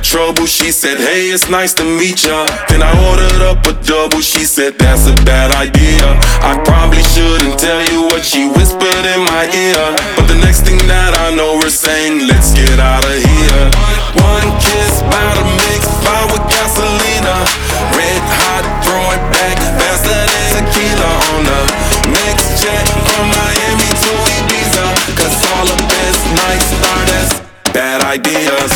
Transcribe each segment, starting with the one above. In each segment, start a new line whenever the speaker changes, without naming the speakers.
trouble. She said, hey, it's nice to meet ya. Then I ordered up a double. She said, that's a bad idea. I probably shouldn't tell you what she whispered in my ear, but the next thing that I know, we're saying, let's get out of here. One kiss, bout to mix, fire with gasolina. Red hot, throw it back, faster than tequila on the next jet from Miami to Ibiza. Cause all the best nights start as bad ideas.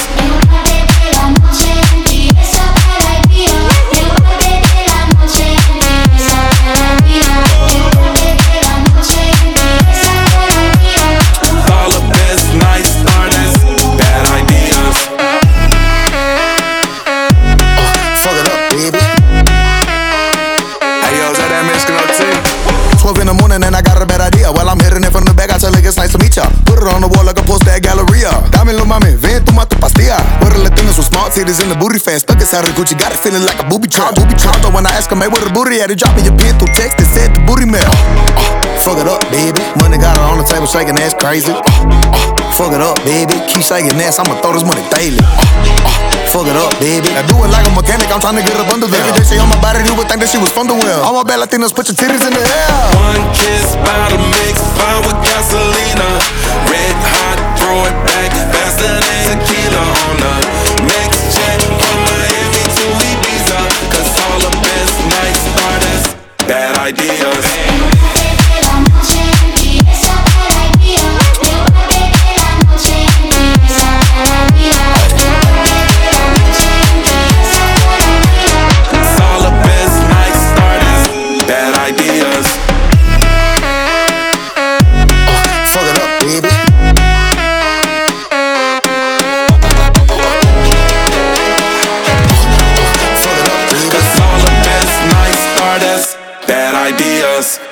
In the morning and I got a bad idea. While I'm hitting it from the back, I tell her it's nice to meet ya. Put it on the wall like a poster at Galleria. Dame lo mami, ven, toma tu pastilla. With the Latinos with smart titties in the booty fan. Stuck inside the Gucci, got it feeling like a booby trap. But when I ask her, man, where the booty at? He dropped me a pin through text and said the booty mail. Fuck it up, baby. Money got her on the table shaking ass crazy. Fuck it up, baby. Keep shaking ass, I'ma throw this money daily. Fuck it up, baby. I do it like a mechanic, I'm trying to get up under there. Every day she on my body, you would think that she was from the well. All my bad Latinos, put your titties in the air.
One kiss, bout to mix, fire with gasolina. Red hot, throw it back, faster than tequila on the next jet from Miami to Ibiza. Cause all the best nights start as bad ideas. Bad ideas.